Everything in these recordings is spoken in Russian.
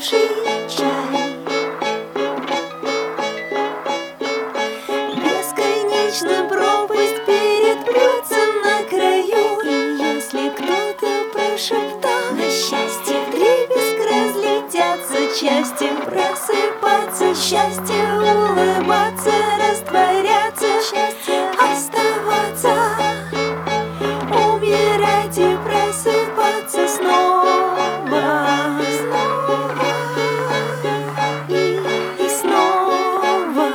остывший чай. Бесконечна пропасть перед блюдцем на краю. И если кто-то прошептал на счастье, вдребезг разлетятся части. Просыпаться, счастье, улыбаться, растворяться, счастье, оставаться, умирать и просыпаться снова, снова и снова.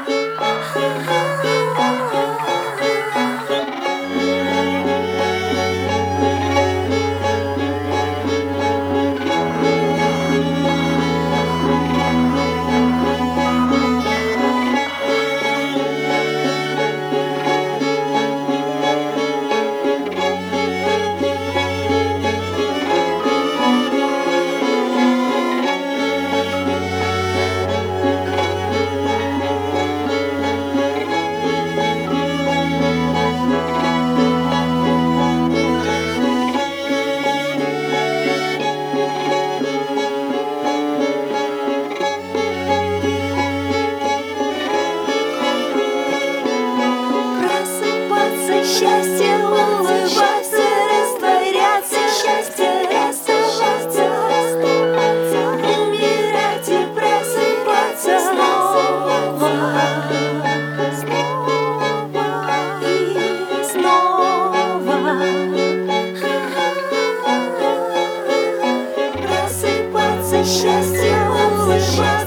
Счастье, улыбаться, растворяться, счастье, оставаться, умирать и просыпаться снова, снова и снова. Просыпаться, счастье, улыбаться.